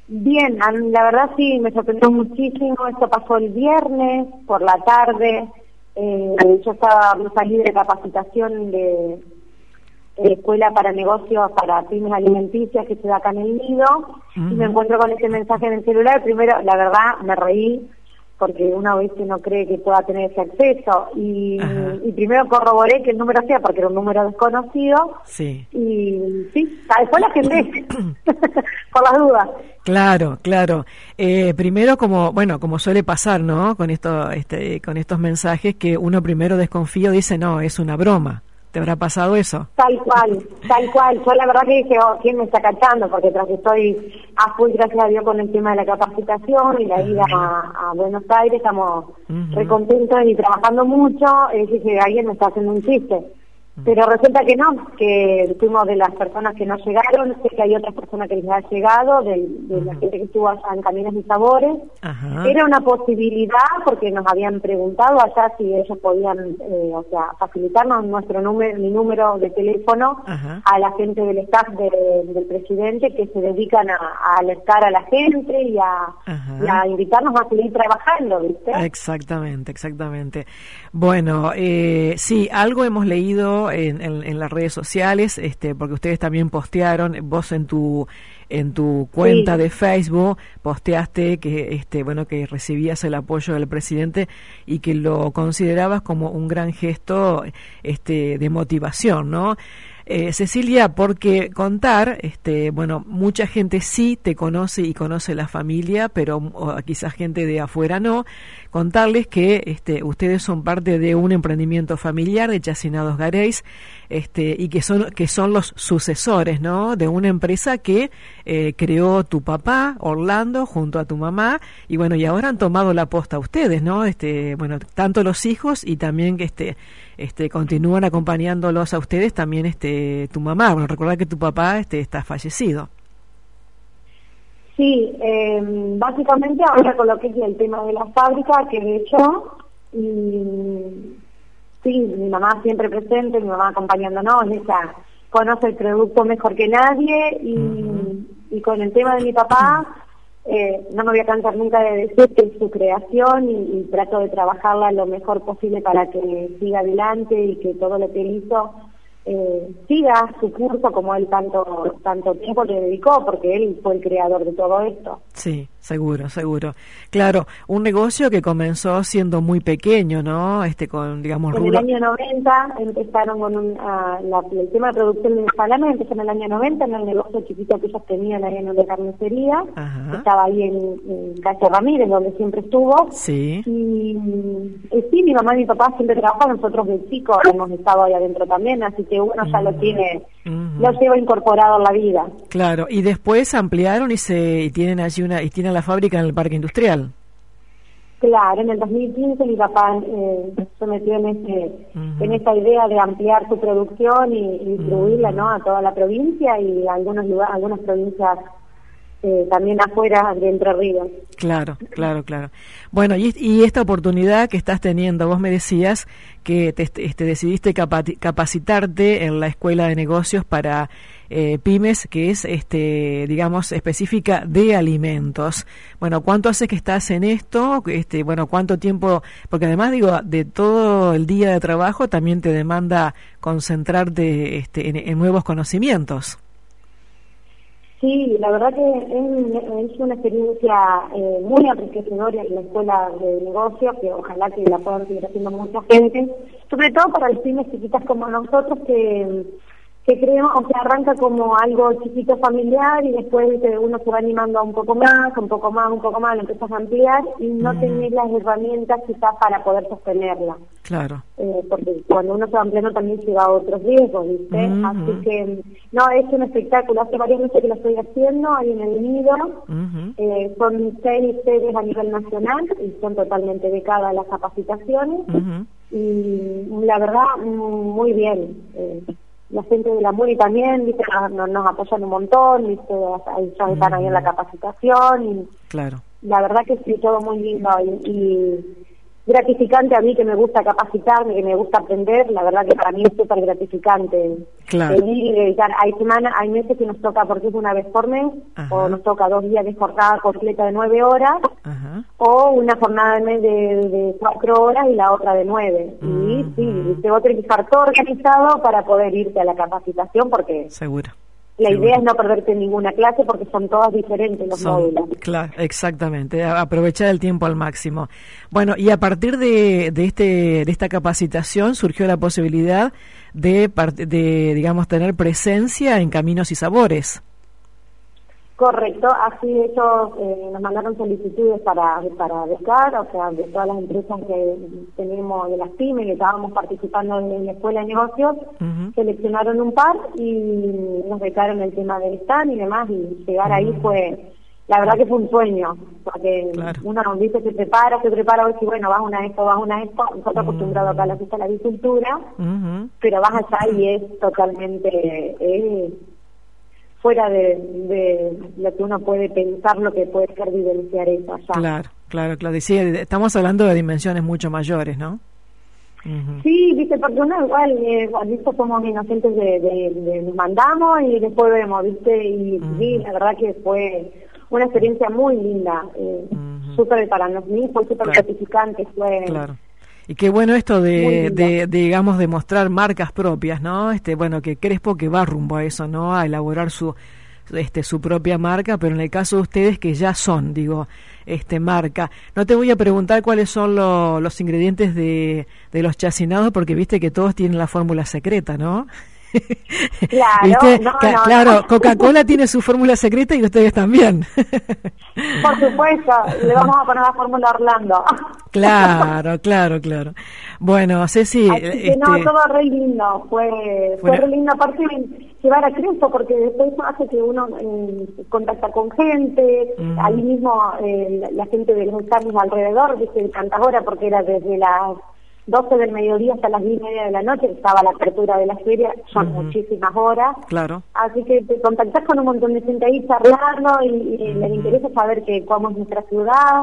Bien, la verdad sí, me sorprendió muchísimo. Esto pasó el viernes por la tarde. Yo salí de capacitación de Escuela para Negocios para Pymes Alimenticias que se da acá en el Nido, y me encuentro con ese mensaje en el celular. Primero, la verdad, me reí, porque uno a veces no cree que pueda tener ese acceso, y primero corroboré que el número sea, porque era un número desconocido, sí. Y sí, después la gente, por las dudas. Claro. Primero, como suele pasar, ¿no? Con con estos mensajes, que uno primero desconfía y dice, no, es una broma. ¿Te habrá pasado eso? Tal cual. Yo la verdad que dije, ¿quién me está cachando? Porque tras que estoy a full, gracias a Dios, con el tema de la capacitación y la ida a Buenos Aires, estamos recontentos y trabajando mucho. Dije, alguien me está haciendo un chiste. Pero resulta que no, que fuimos de las personas que no llegaron. Sé que hay otras personas que les ha llegado, de la gente que estuvo allá en Caminos y Sabores. Era una posibilidad, porque nos habían preguntado allá si ellos podían, facilitarnos mi número de teléfono a la gente del staff del presidente, que se dedican a alertar a la gente y a invitarnos a seguir trabajando, ¿viste? Exactamente. Bueno, sí, algo hemos leído en las redes sociales, porque ustedes también postearon, vos en tu cuenta de Facebook posteaste que que recibías el apoyo del presidente y que lo considerabas como un gran gesto de motivación, ¿no? Cecilia, porque contar, mucha gente sí te conoce y conoce la familia, pero quizás gente de afuera no. Contarles que ustedes son parte de un emprendimiento familiar de Chacinados Gareis, y que son los sucesores, ¿no? De una empresa que creó tu papá, Orlando, junto a tu mamá, y bueno, y ahora han tomado la posta ustedes, ¿no? Tanto los hijos y también que continúan acompañándolos a ustedes también tu mamá. Bueno, recordad que tu papá está fallecido. Sí, básicamente ahora con lo que es el tema de la fábrica, que de hecho, sí, mi mamá siempre presente, mi mamá acompañándonos, ella conoce el producto mejor que nadie, y con el tema de mi papá, no me voy a cansar nunca de decir que es su creación, y trato de trabajarla lo mejor posible para que siga adelante y que todo lo que él hizo siga su curso, como él tanto tiempo le dedicó, porque él fue el creador de todo esto. Sí, seguro. Claro, un negocio que comenzó siendo muy pequeño, ¿no? Con, digamos, en el año 90 empezaron con el tema de producción de salames. Empezó en el año 90 en el negocio chiquito que ellos tenían ahí en una carnicería, que estaba ahí en Calle Ramírez, donde siempre estuvo. Sí. Y sí, mi mamá y mi papá siempre trabajaron, nosotros de chicos hemos estado ahí adentro también, así que uno ya lo tiene, lo lleva incorporado en la vida. Claro, y después ampliaron y tienen allí tienen la fábrica en el Parque Industrial. Claro, en el 2015 mi papá se metió en esta idea de ampliar su producción y distribuirla, ¿no?, a toda la provincia y a algunas provincias también afuera de Entre Ríos. Claro. Bueno, y esta oportunidad que estás teniendo, vos me decías que decidiste capacitarte en la Escuela de Negocios para Pymes, que es, digamos, específica de alimentos. Bueno, ¿cuánto hace que estás en esto? ¿Cuánto tiempo? Porque además, de todo el día de trabajo también te demanda concentrarte en nuevos conocimientos. Sí, la verdad que es una experiencia muy enriquecedora en la Escuela de Negocios, que ojalá que la puedan seguir haciendo mucha gente, sobre todo para las pymes chiquitas como nosotros, que creemos, arranca como algo chiquito familiar y después uno se va animando a un poco más, lo empiezas a ampliar y no tenés las herramientas quizás para poder sostenerla. Claro. Porque cuando uno se va ampliando también lleva a otros riesgos, ¿viste? Así que, no, es un espectáculo. Hace varios meses que lo estoy haciendo ahí en el Nido. Son 6 sedes a nivel nacional y son totalmente becadas las capacitaciones. Y la verdad, muy bien. La gente de la MUNI también, ¿viste? Nos apoyan un montón, ¿viste? Ya están ahí en la capacitación y claro. La verdad que sí, todo muy lindo gratificante a mí, que me gusta capacitarme, que me gusta aprender. La verdad que para mí es súper gratificante. Claro. Venir y dedicar. Hay meses que nos toca, porque es una vez por mes, o nos toca 2 días de jornada completa de 9 horas, o una jornada de mes de 4 horas y la otra de 9. Y sí, te voy a tener que estar todo organizado para poder irte a la capacitación, porque... Seguro. La idea es no perderte ninguna clase, porque son todas diferentes los módulos. Claro, exactamente, aprovechar el tiempo al máximo. Bueno, y a partir de esta capacitación surgió la posibilidad de digamos, tener presencia en Caminos y Sabores. Correcto, así ellos nos mandaron solicitudes para becar, o sea, de todas las empresas que tenemos, de las pymes que estábamos participando en la Escuela de Negocios, seleccionaron un par y nos becaron el tema del stand y demás, y llegar ahí fue, la verdad que fue un sueño, porque uno nos dice se prepara, hoy sí, bueno, vas a una expo, nosotros acostumbrados acá a la fiesta de la agricultura, pero vas allá y es totalmente... fuera de lo que uno puede pensar, lo que puede ser vivenciar eso allá. Claro. Y sí, estamos hablando de dimensiones mucho mayores, ¿no? Sí, viste, porque uno igual, visto somos inocentes nos mandamos y después vemos, viste, y sí, la verdad que fue una experiencia muy linda, súper para mí, fue súper gratificante, fue... Claro. Y qué bueno esto de digamos, de mostrar marcas propias, ¿no? Bueno, que Crespo que va rumbo a eso, ¿no? A elaborar su propia marca, pero en el caso de ustedes que ya son, marca. No te voy a preguntar cuáles son los ingredientes de los chacinados, porque viste que todos tienen la fórmula secreta, ¿no? Claro, claro, Coca-Cola tiene su fórmula secreta y ustedes también. Por supuesto, le vamos a poner la fórmula Orlando. Claro. Bueno, Ceci, todo re lindo, fue re lindo, aparte llevar a Crespo, porque después hace que uno contacta con gente, ahí mismo la gente de los estados alrededor, viste, tantas horas, porque era desde las 12 del mediodía hasta las 10:30 de la noche, estaba la apertura de la feria, son muchísimas horas. Claro. Así que te contactás con un montón de gente ahí charlando y les interesa saber cómo es nuestra ciudad.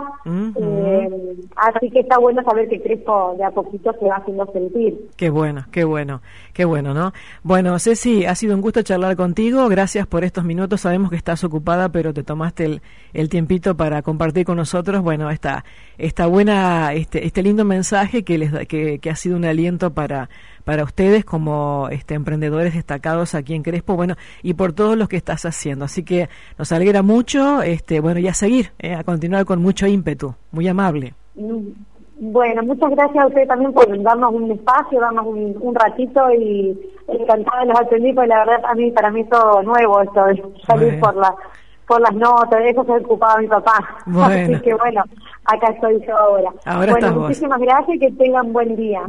Así que está bueno saber que Crespo de a poquito se va haciendo sentir. Qué bueno, ¿no? Bueno, Ceci, ha sido un gusto charlar contigo, gracias por estos minutos, sabemos que estás ocupada, pero te tomaste el tiempito para compartir con nosotros, bueno, esta buena, este lindo mensaje que ha sido un aliento para ustedes como emprendedores destacados aquí en Crespo, bueno, y por todos los que estás haciendo. Así que nos alegra mucho, bueno, y a seguir, a continuar con mucho ímpetu. Muy amable. Bueno, muchas gracias a ustedes también por darnos un espacio, darnos un ratito, y encantada de los atendí, porque la verdad para mí es todo nuevo esto de salir por las notas, de eso se ocupaba mi papá. Así que bueno, acá estoy yo ahora. Bueno, muchísimas gracias y que tengan buen día.